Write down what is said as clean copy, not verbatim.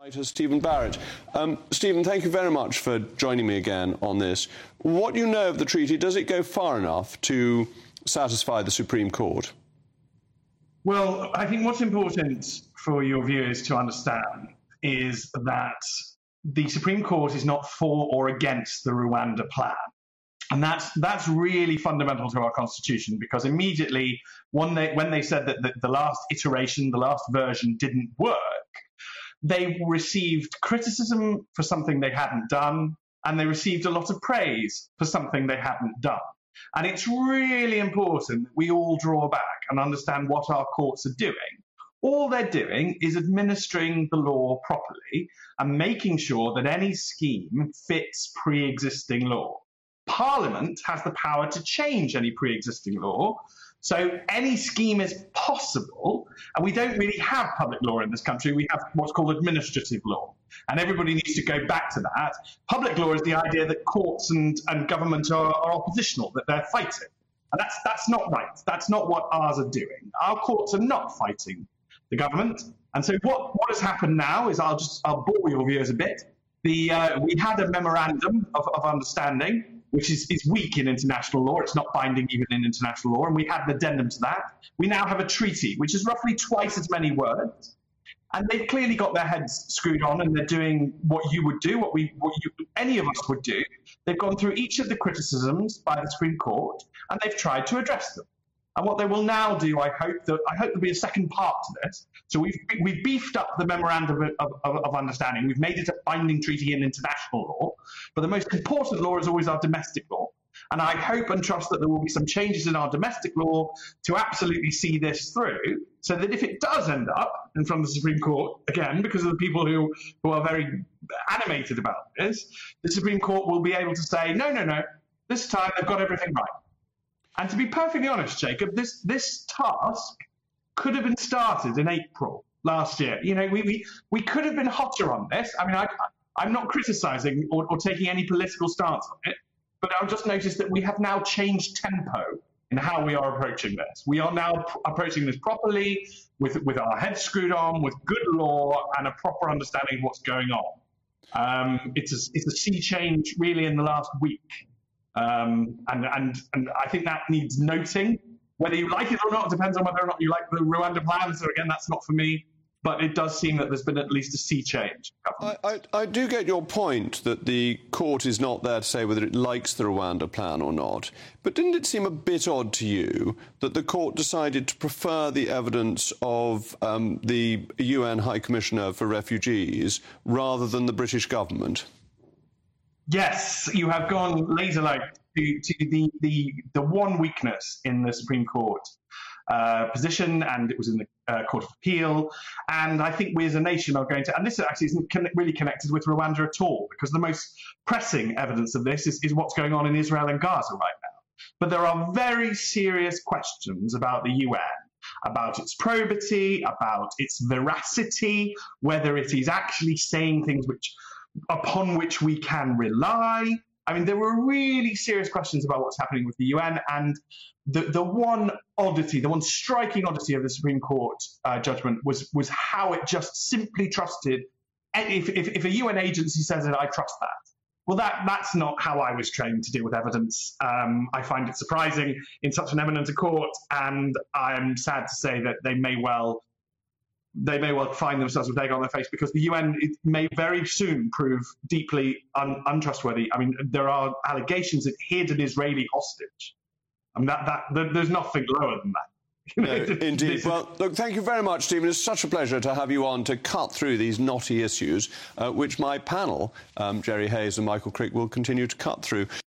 Stephen Barrett. Stephen, thank you very much for joining me again on this. What you know of the treaty, does it go far enough to satisfy the Supreme Court? Well, I think what's important for your viewers to understand is that the Supreme Court is not for or against the Rwanda plan. And that's really fundamental to our Constitution, because immediately when they said that the last iteration, the last version didn't work, they received criticism for something they hadn't done, and they received a lot of praise for something they hadn't done. And it's really important that we all draw back and understand what our courts are doing. All they're doing is administering the law properly and making sure that any scheme fits pre-existing law. Parliament has the power to change any pre-existing law, so any scheme is possible, and we don't really have public law in this country. We have what's called administrative law, and everybody needs to go back to that. Public law is the idea that courts and government are oppositional, that they're fighting, and that's not right. That's not what ours are doing. Our courts are not fighting the government, and so what has happened now is I'll bore your viewers a bit. We had a memorandum of understanding, which is weak in international law. It's not binding even in international law. And we had an addendum to that. We now have a treaty, which is roughly twice as many words. And they've clearly got their heads screwed on, and they're doing what you would do, any of us would do. They've gone through each of the criticisms by the Supreme Court, and they've tried to address them. And what they will now do, I hope there'll be a second part to this. So we've beefed up the memorandum of understanding. We've made it a binding treaty in international law. But the most important law is always our domestic law. And I hope and trust that there will be some changes in our domestic law to absolutely see this through, so that if it does end up in front of the Supreme Court, again, because of the people who are very animated about this, the Supreme Court will be able to say, no, this time they've got everything right. And to be perfectly honest, Jacob, this task could have been started in April last year. You know, we could have been hotter on this. I mean, I'm not criticising or taking any political stance on it, but I've just noticed that we have now changed tempo in how we are approaching this. We are now approaching this properly, with our heads screwed on, with good law and a proper understanding of what's going on. It's a sea change really in the last week. And I think that needs noting. Whether you like it or not depends on whether or not you like the Rwanda plan. So again, that's not for me. But it does seem that there's been at least a sea change. I do get your point that the court is not there to say whether it likes the Rwanda plan or not. But didn't it seem a bit odd to you that the court decided to prefer the evidence of the UN High Commissioner for Refugees rather than the British government? Yes, you have gone laser-like to the one weakness in the Supreme Court position, and it was in the Court of Appeal. And I think we as a nation are going to, and this actually isn't really connected with Rwanda at all, because the most pressing evidence of this is what's going on in Israel and Gaza right now. But there are very serious questions about the UN, about its probity, about its veracity, whether it is actually saying things upon which we can rely. I mean, there were really serious questions about what's happening with the UN, and the one oddity, the one striking oddity of the Supreme Court judgment was how it just simply trusted. If a UN agency says it, I trust that. Well, that's not how I was trained to deal with evidence. I find it surprising in such an eminent court, and I'm sad to say that they may well find themselves with egg on their face, because the UN may very soon prove deeply untrustworthy. I mean, there are allegations it hid an Israeli hostage. I mean, there's nothing lower than that. No, indeed. Well, look, thank you very much, Stephen. It's such a pleasure to have you on to cut through these knotty issues, which my panel, Jerry Hayes and Michael Crick, will continue to cut through.